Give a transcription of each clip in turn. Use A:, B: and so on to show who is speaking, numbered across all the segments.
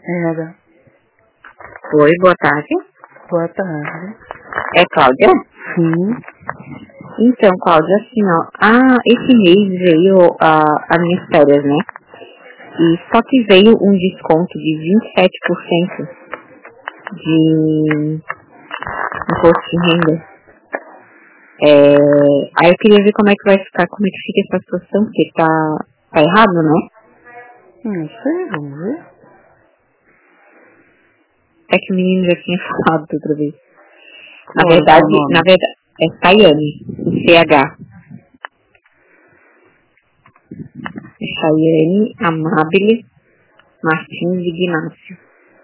A: Era.
B: Oi, boa tarde.
A: Boa tarde.
B: É Cláudia?
A: Sim.
B: Então, Cláudia, assim, ó, esse mês veio as minhas férias, né? E só que veio um desconto de 27% de imposto de renda. Aí eu queria ver como é que vai ficar, como é que fica essa situação, porque tá errado, né?
A: Não sei, vamos ver.
B: É que o menino já tinha falado outra vez.
A: Qual é o
B: Na verdade, é Chayane, com CH. É Chayane Amabile Martins Ignácio.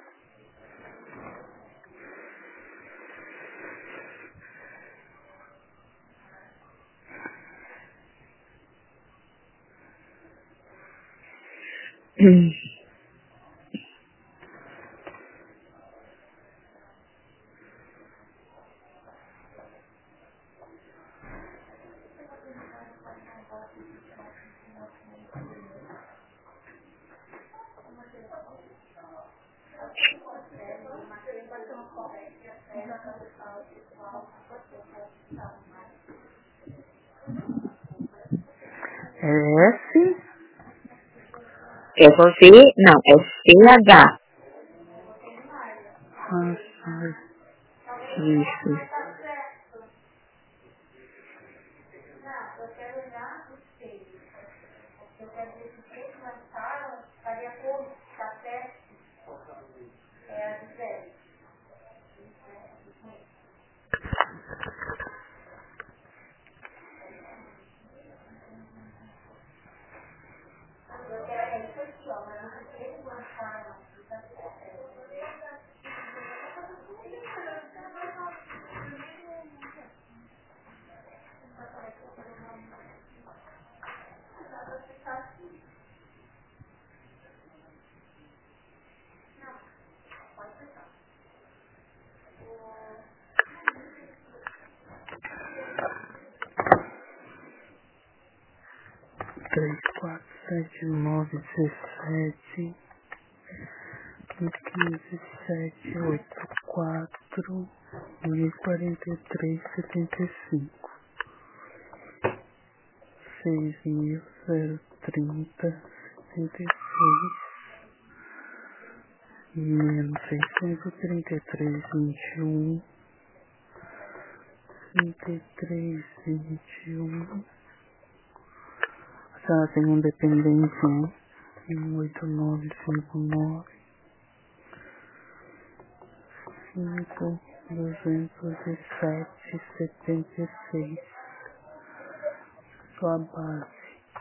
A: É S?
B: É CH.
A: Ai,
B: Isso.
A: três, quatro, sete, nove, 17, 15, 7, 8, 4, 1043,75. 6.030, 76, menos 633,21, 33,21. Tá, tem um dependente, né? 18959, 5.207,76. Sua base.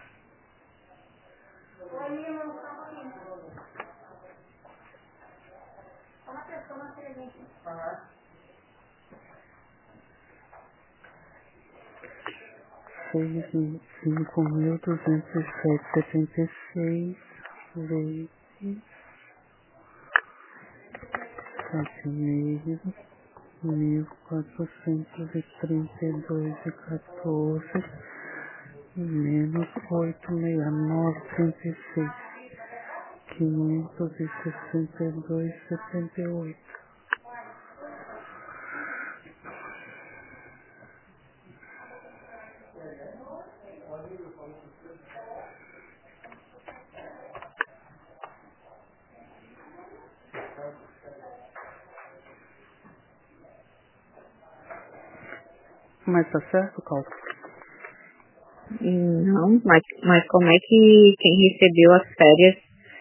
A: Seis, 5.207,76 vezes 7,5, 1.432,14 menos 869,36, 562,78. Mas tá certo, Cláudio?
B: Não, mas como é que quem recebeu as férias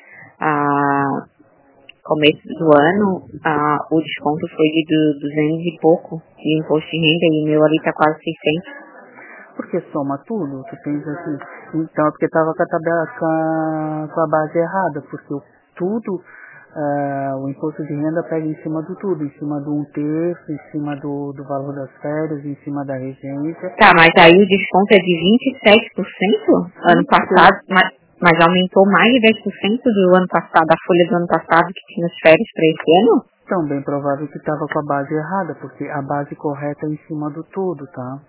B: começo do ano, o desconto foi de 200 e pouco de imposto de renda e o meu ali tá quase 600.
A: Porque soma tudo, tu pensa assim, então é porque tava com a tabela, com a base errada, porque tudo, o imposto de renda pega em cima do tudo, em cima do 1/3, em cima do valor das férias, em cima da regência.
B: Tá, mas aí o desconto é de 27% ano passado, mas aumentou mais de 10% do ano passado, da folha do ano passado que tinha as férias para esse ano?
A: Então, bem provável que tava com a base errada, porque a base correta é em cima do tudo, tá?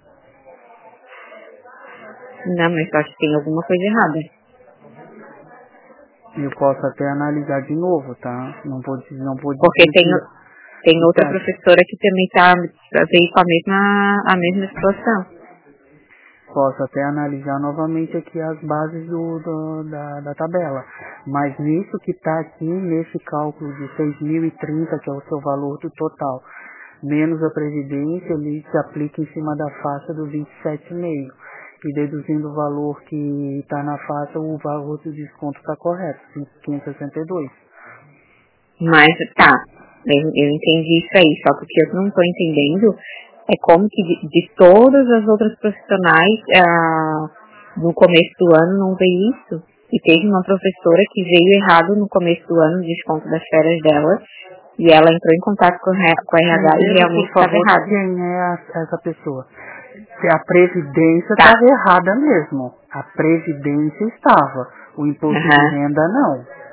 B: Não, mas eu acho que tem alguma coisa errada.
A: Eu posso até analisar de novo, tá? Não vou dizer
B: porque tem outra professora que também veio com a mesma situação.
A: Posso até analisar novamente aqui as bases da tabela. Mas nisso que está aqui, nesse cálculo de 6.030, que é o seu valor do total, menos a previdência, ele se aplica em cima da faixa do 27,5. E deduzindo o valor que está na faixa, o valor do desconto está correto, 562.
B: Mas tá, eu entendi isso aí, só que o que eu não estou entendendo é como que de todas as outras profissionais no começo do ano não veio isso. E teve uma professora que veio errado no começo do ano, o desconto das férias dela, e ela entrou em contato com a RH e realmente estava errado.
A: Quem é essa pessoa? A previdência estava errada mesmo. A previdência estava. O imposto de renda não.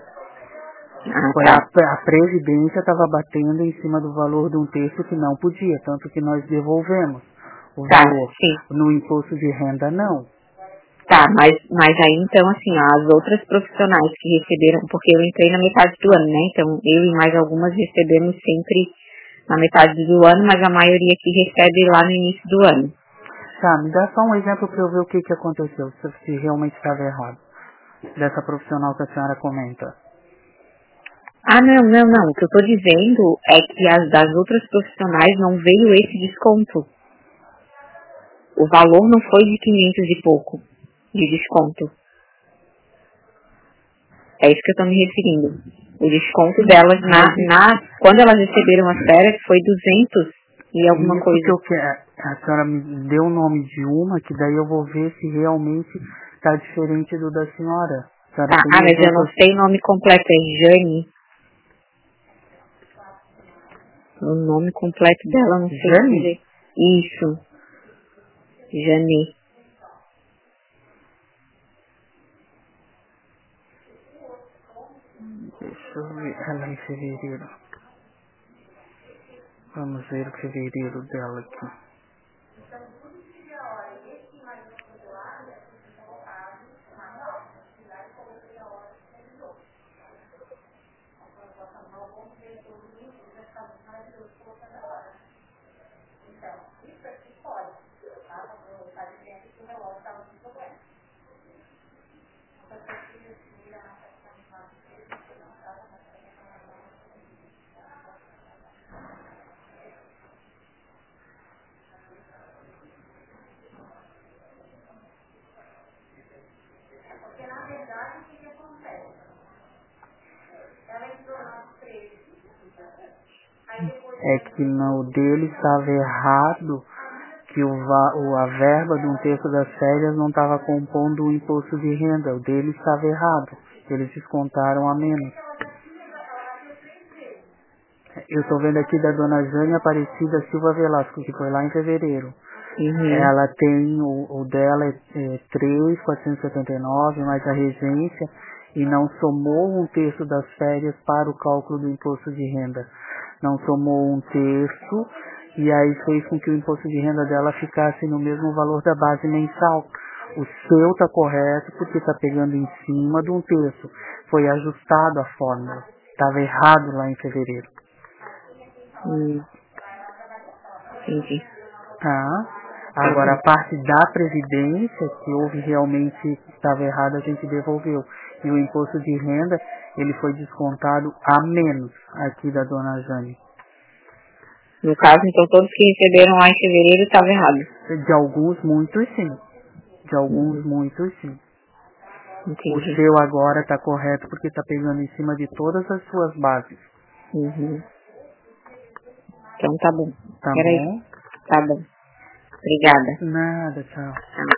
A: A previdência estava batendo em cima do valor de um terço que não podia, tanto que nós devolvemos o valor. No imposto de renda não.
B: Tá, mas aí então assim, as outras profissionais que receberam, porque eu entrei na metade do ano, né? Então eu e mais algumas recebemos sempre na metade do ano, mas a maioria que recebe lá no início do ano.
A: Tá, me dá só um exemplo para eu ver o que aconteceu, se realmente estava errado, dessa profissional que a senhora comenta.
B: Não. O que eu tô dizendo é que as das outras profissionais não veio esse desconto. O valor não foi de 500 e pouco de desconto. É isso que eu tô me referindo. O desconto delas, quando elas receberam as férias, foi 200 e alguma coisa.
A: Que eu quero. A senhora me deu o nome de uma, que daí eu vou ver se realmente tá diferente do da senhora.
B: Mas eu não sei o nome completo, é Jane. O nome completo dela, não sei dizer. Isso. Jane.
A: Deixa eu ver ela em fevereiro. Vamos ver o fevereiro dela aqui. É que no dele estava errado, que a verba de um terço das férias não estava compondo o imposto de renda. O dele estava errado. Eles descontaram a menos. Eu estou vendo aqui da dona Jane Aparecida Silva Velasco, que foi lá em fevereiro. Ela tem, o dela é 3.479, mais a regência, e não somou um terço das férias para o cálculo do imposto de renda. Não somou um terço, e aí fez com que o imposto de renda dela ficasse no mesmo valor da base mensal. O seu está correto porque está pegando em cima de um terço. Foi ajustado a fórmula. Estava errado lá em fevereiro.
B: Entendi.
A: Tá. Agora, a parte da previdência, que houve realmente, estava errado, a gente devolveu. E o imposto de renda, ele foi descontado a menos aqui da dona Jane.
B: No caso, então, todos que receberam lá em fevereiro estavam errados.
A: De alguns, muitos sim. De alguns, muitos sim.
B: Entendi.
A: O seu agora está correto porque está pegando em cima de todas as suas bases.
B: Então tá bom.
A: Tá bom?
B: Tá bom. Obrigada.
A: Nada, tchau.